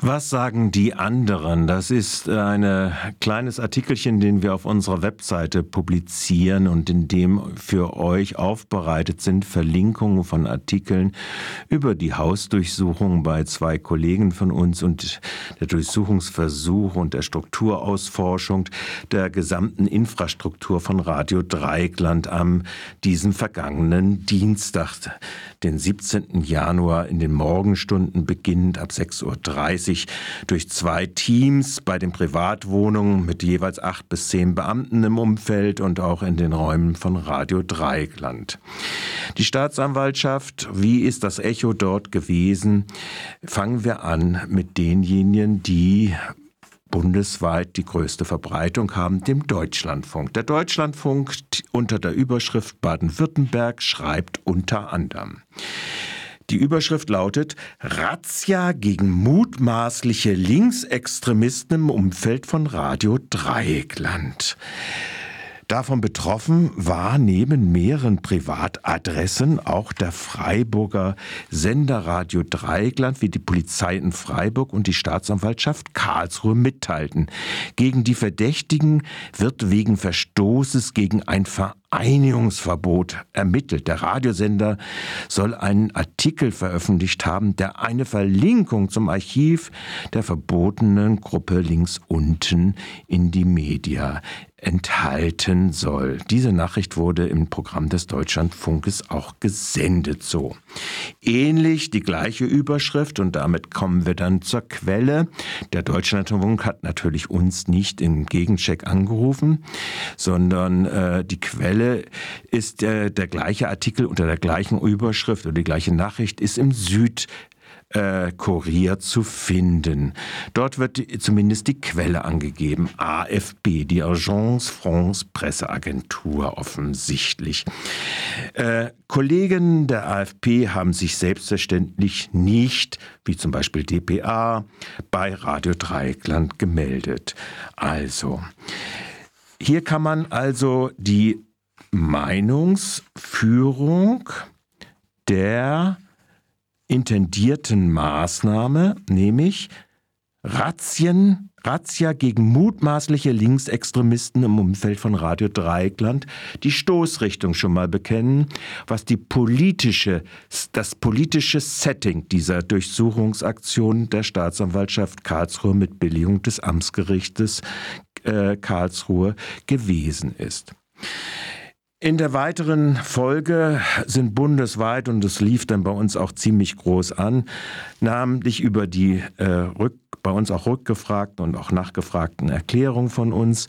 Was sagen die anderen? Das ist ein kleines Artikelchen, den wir auf unserer Webseite publizieren und in dem für euch aufbereitet sind Verlinkungen von Artikeln über die Hausdurchsuchung bei zwei Kollegen von uns und der Durchsuchungsversuch und der Strukturausforschung der gesamten Infrastruktur von Radio Dreieckland am diesem vergangenen Dienstag, den 17. Januar in den Morgenstunden beginnend ab 6:30 Uhr durch zwei Teams bei den Privatwohnungen mit jeweils 8 bis 10 Beamten im Umfeld und auch in den Räumen von Radio Dreieckland. Die Staatsanwaltschaft, wie ist das Echo dort gewesen? Fangen wir an mit denjenigen, die bundesweit die größte Verbreitung haben, dem Deutschlandfunk. Der Deutschlandfunk unter der Überschrift Baden-Württemberg schreibt unter anderem: Die Überschrift lautet: Razzia gegen mutmaßliche Linksextremisten im Umfeld von Radio Dreieckland. Davon betroffen war neben mehreren Privatadressen auch der Freiburger Sender Radio Dreieckland, wie die Polizei in Freiburg und die Staatsanwaltschaft Karlsruhe mitteilten. Gegen die Verdächtigen wird wegen Verstoßes gegen ein Vereinigungsverbot ermittelt. Der Radiosender soll einen Artikel veröffentlicht haben, der eine Verlinkung zum Archiv der verbotenen Gruppe links unten in die Media enthalten soll. Diese Nachricht wurde im Programm des Deutschlandfunkes auch gesendet so. Ähnlich die gleiche Überschrift, und damit kommen wir dann zur Quelle. Der Deutschlandfunk hat natürlich uns nicht im Gegencheck angerufen, sondern die Quelle ist der gleiche Artikel unter der gleichen Überschrift oder die gleiche Nachricht ist im Südkurier zu finden. Dort wird zumindest die Quelle angegeben. AFP, die Agence France Presseagentur offensichtlich. Kollegen der AFP haben sich selbstverständlich nicht, wie zum Beispiel dpa, bei Radio Dreieckland gemeldet. Also, hier kann man also die Meinungsführung der intendierten Maßnahme, nämlich Razzia gegen mutmaßliche Linksextremisten im Umfeld von Radio Dreieckland, die Stoßrichtung schon mal bekennen, was das politische Setting dieser Durchsuchungsaktion der Staatsanwaltschaft Karlsruhe mit Billigung des Amtsgerichtes Karlsruhe gewesen ist. In der weiteren Folge sind bundesweit, und es lief dann bei uns auch ziemlich groß an, namentlich über die bei uns auch rückgefragten und auch nachgefragten Erklärungen von uns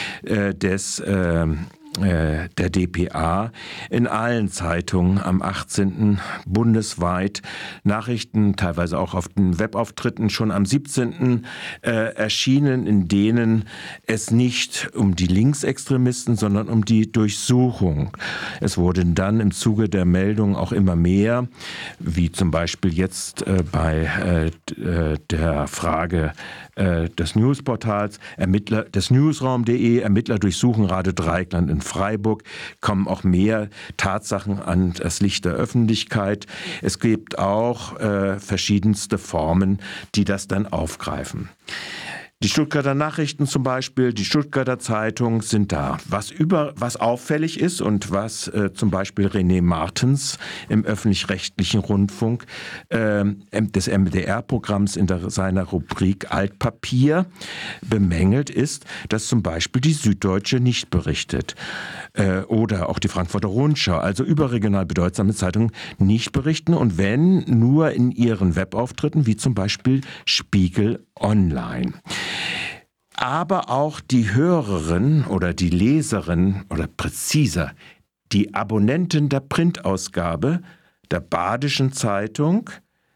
der dpa in allen Zeitungen am 18. bundesweit Nachrichten, teilweise auch auf den Webauftritten schon am 17. Erschienen, in denen es nicht um die Linksextremisten, sondern um die Durchsuchung. Es wurden dann im Zuge der Meldung auch immer mehr, wie zum Beispiel jetzt bei der Frage des Newsportals des Newsraum.de, Ermittler durchsuchen Radio Dreieckland in Freiburg, kommen auch mehr Tatsachen an das Licht der Öffentlichkeit. Es gibt auch verschiedenste Formen, die das dann aufgreifen. Die Stuttgarter Nachrichten zum Beispiel, die Stuttgarter Zeitung sind da. Was auffällig ist und was zum Beispiel René Martens im öffentlich-rechtlichen Rundfunk des MDR-Programms in seiner Rubrik Altpapier bemängelt ist, dass zum Beispiel die Süddeutsche nicht berichtet oder auch die Frankfurter Rundschau, also überregional bedeutsame Zeitungen, nicht berichten und wenn, nur in ihren Webauftritten, wie zum Beispiel Spiegel Online. Aber auch die Hörerin oder die Leserin oder präziser, die Abonnenten der Printausgabe der Badischen Zeitung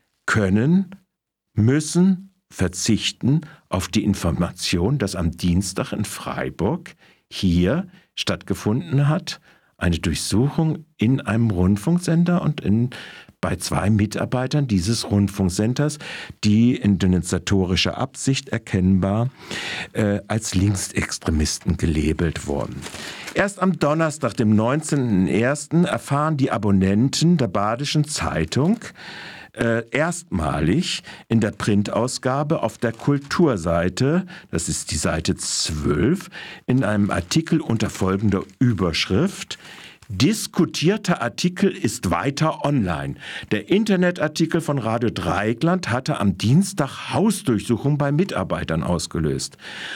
müssen verzichten auf die Information, dass am Dienstag in Freiburg hier stattgefunden hat, eine Durchsuchung in einem Rundfunksender und bei zwei Mitarbeitern dieses Rundfunksenders, die in denunziatorischer Absicht erkennbar als Linksextremisten gelabelt wurden. Erst am Donnerstag, dem 19.01., erfahren die Abonnenten der Badischen Zeitung erstmalig in der Printausgabe auf der Kulturseite, das ist die Seite 12, in einem Artikel unter folgender Überschrift: Diskutierter Artikel ist weiter online. Der Internetartikel von Radio Dreieckland hatte am Dienstag Hausdurchsuchung bei Mitarbeitern ausgelöst.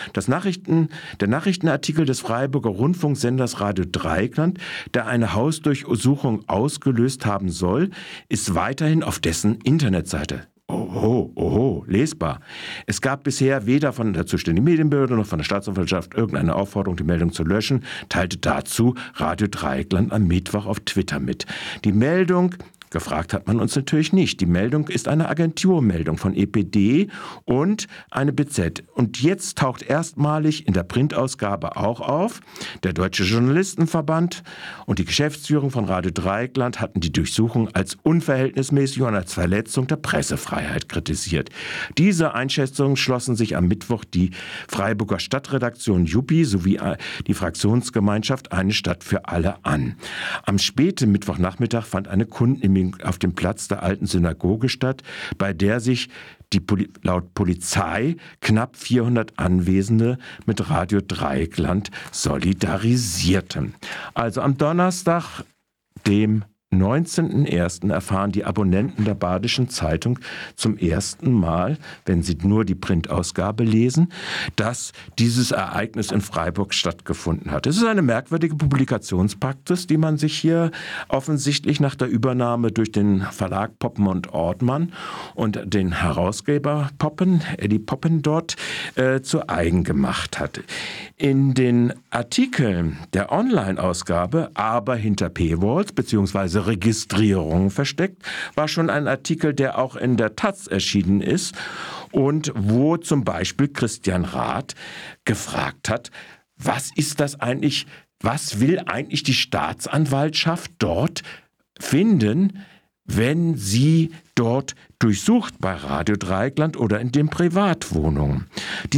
Der Nachrichtenartikel des Freiburger Rundfunksenders Radio Dreieckland, der eine Hausdurchsuchung ausgelöst haben soll, ist weiterhin auf dessen Internetseite. Oho, lesbar. Es gab bisher weder von der zuständigen Medienbehörde noch von der Staatsanwaltschaft irgendeine Aufforderung, die Meldung zu löschen, teilte dazu Radio Dreieckland am Mittwoch auf Twitter mit. Die Meldung, gefragt hat man uns natürlich nicht. Die Meldung ist eine Agenturmeldung von EPD und eine BZ. Und jetzt taucht erstmalig in der Printausgabe auch auf: Der Deutsche Journalistenverband und die Geschäftsführung von Radio Dreieckland hatten die Durchsuchung als unverhältnismäßig und als Verletzung der Pressefreiheit kritisiert. Diese Einschätzungen schlossen sich am Mittwoch die Freiburger Stadtredaktion JUPI sowie die Fraktionsgemeinschaft Eine Stadt für alle an. Am späten Mittwochnachmittag fand eine Kundgebung auf dem Platz der alten Synagoge statt, bei der sich laut Polizei knapp 400 Anwesende mit Radio Dreieckland solidarisierten. Also am Donnerstag, dem 19.01. erfahren die Abonnenten der Badischen Zeitung zum ersten Mal, wenn sie nur die Printausgabe lesen, dass dieses Ereignis in Freiburg stattgefunden hat. Es ist eine merkwürdige Publikationspraxis, die man sich hier offensichtlich nach der Übernahme durch den Verlag Poppen und Ortmann und den Herausgeber Eddie Poppen dort zu eigen gemacht hat. In den Artikeln der Online-Ausgabe, aber hinter Paywalls bzw. Registrierungen versteckt, war schon ein Artikel, der auch in der Taz erschienen ist und wo zum Beispiel Christian Rath gefragt hat, was ist das eigentlich, was will eigentlich die Staatsanwaltschaft dort finden, wenn sie dort durchsucht bei Radio Dreieckland oder in den Privatwohnungen.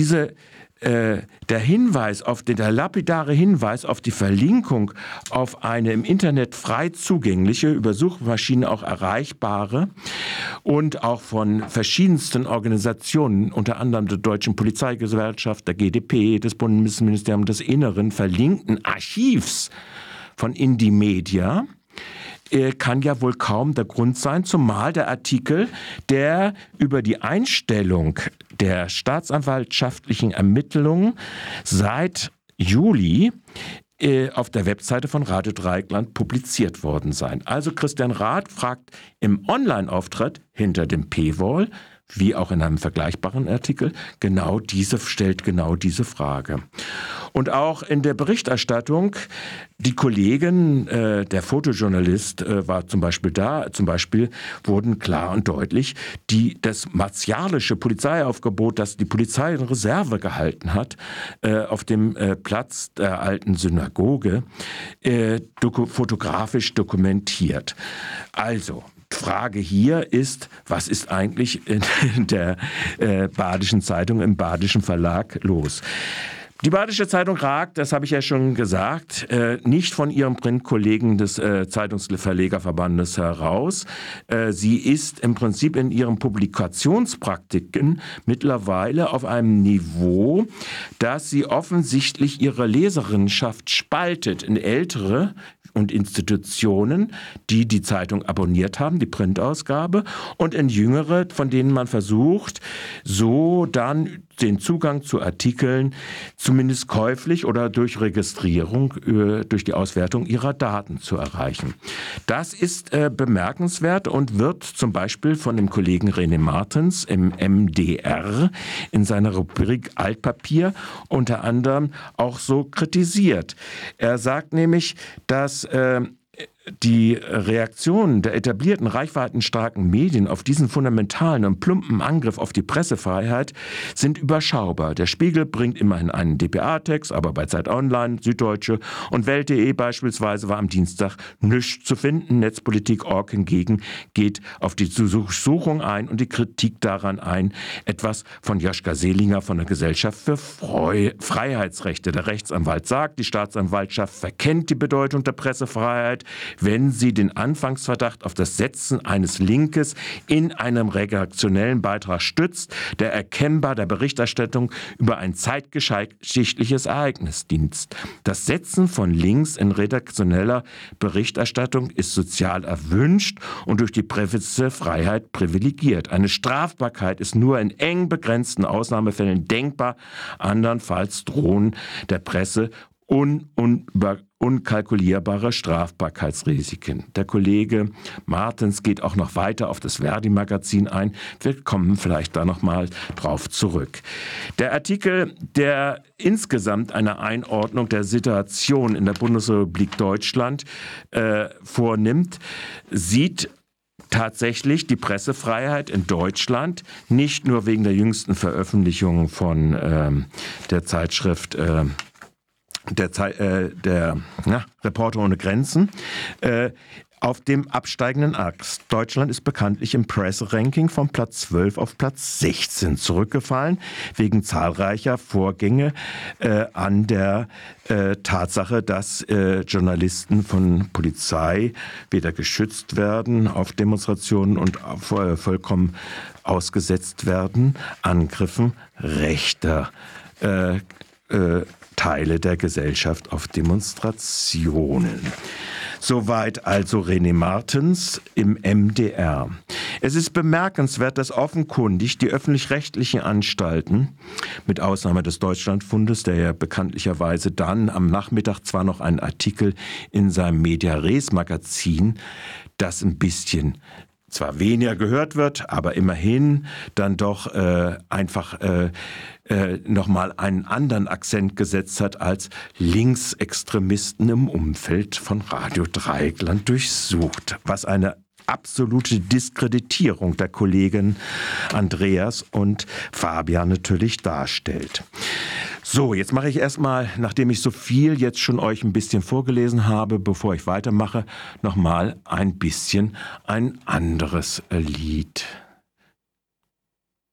Der Hinweis der lapidare Hinweis auf die Verlinkung auf eine im Internet frei zugängliche, über Suchmaschinen auch erreichbare und auch von verschiedensten Organisationen, unter anderem der Deutschen Polizeigewerkschaft, der GdP, des Bundesministeriums des Inneren, verlinkten Archivs von Indymedia, kann ja wohl kaum der Grund sein, zumal der Artikel, der über die Einstellung der staatsanwaltschaftlichen Ermittlungen seit Juli auf der Webseite von Radio Dreieckland publiziert worden sein. Also Christian Rath fragt im Online-Auftritt hinter dem Paywall, wie auch in einem vergleichbaren Artikel, stellt genau diese Frage. Und auch in der Berichterstattung, die Kollegen, der Fotojournalist war zum Beispiel da, wurden klar und deutlich das martialische Polizeiaufgebot, das die Polizei in Reserve gehalten hat, auf dem Platz der alten Synagoge, fotografisch dokumentiert. Also, Frage hier ist, was ist eigentlich in der Badischen Zeitung, im Badischen Verlag los? Die Badische Zeitung ragt, das habe ich ja schon gesagt, nicht von ihrem Printkollegen des Zeitungsverlegerverbandes heraus. Sie ist im Prinzip in ihren Publikationspraktiken mittlerweile auf einem Niveau, dass sie offensichtlich ihre Leserinnenschaft spaltet in ältere und Institutionen, die Zeitung abonniert haben, die Printausgabe, und in jüngere, von denen man versucht, so dann den Zugang zu Artikeln zumindest käuflich oder durch Registrierung, durch die Auswertung ihrer Daten zu erreichen. Das ist bemerkenswert und wird zum Beispiel von dem Kollegen René Martens im MDR in seiner Rubrik Altpapier unter anderem auch so kritisiert. Er sagt nämlich, dass die Reaktionen der etablierten, reichweitenstarken Medien auf diesen fundamentalen und plumpen Angriff auf die Pressefreiheit sind überschaubar. Der Spiegel bringt immerhin einen dpa-Text, aber bei Zeit Online, Süddeutsche und Welt.de beispielsweise war am Dienstag nichts zu finden. Netzpolitik.org hingegen geht auf die Durchsuchung ein und die Kritik daran ein. Etwas von Joschka Selinger von der Gesellschaft für Freiheitsrechte. Der Rechtsanwalt sagt, die Staatsanwaltschaft verkennt die Bedeutung der Pressefreiheit, wenn sie den Anfangsverdacht auf das Setzen eines Linkes in einem redaktionellen Beitrag stützt, der erkennbar der Berichterstattung über ein zeitgeschichtliches Ereignis dient. Das Setzen von Links in redaktioneller Berichterstattung ist sozial erwünscht und durch die Pressefreiheit privilegiert. Eine Strafbarkeit ist nur in eng begrenzten Ausnahmefällen denkbar, andernfalls drohen der Presse unkalkulierbare Strafbarkeitsrisiken. Der Kollege Martens geht auch noch weiter auf das Verdi-Magazin ein. Wir kommen vielleicht da noch mal drauf zurück. Der Artikel, der insgesamt eine Einordnung der Situation in der Bundesrepublik Deutschland vornimmt, sieht tatsächlich die Pressefreiheit in Deutschland nicht nur wegen der jüngsten Veröffentlichung von der Zeitschrift Reporter ohne Grenzen, auf dem absteigenden Ast. Deutschland ist bekanntlich im Presseranking von Platz 12 auf Platz 16 zurückgefallen, wegen zahlreicher Vorgänge an der Tatsache, dass Journalisten von Polizei weder geschützt werden auf Demonstrationen und vollkommen ausgesetzt werden Angriffen rechter Teile der Gesellschaft auf Demonstrationen. Soweit also René Martens im MDR. Es ist bemerkenswert, dass offenkundig die öffentlich-rechtlichen Anstalten, mit Ausnahme des Deutschlandfundes, der ja bekanntlicherweise dann am Nachmittag zwar noch einen Artikel in seinem Media-Res-Magazin, das ein bisschen zwar weniger gehört wird, aber immerhin dann doch einfach nochmal einen anderen Akzent gesetzt hat als Linksextremisten im Umfeld von Radio Dreieckland durchsucht, was eine absolute Diskreditierung der Kollegen Andreas und Fabian natürlich darstellt. So, jetzt mache ich erstmal, nachdem ich so viel jetzt schon euch ein bisschen vorgelesen habe, bevor ich weitermache, nochmal ein bisschen ein anderes Lied.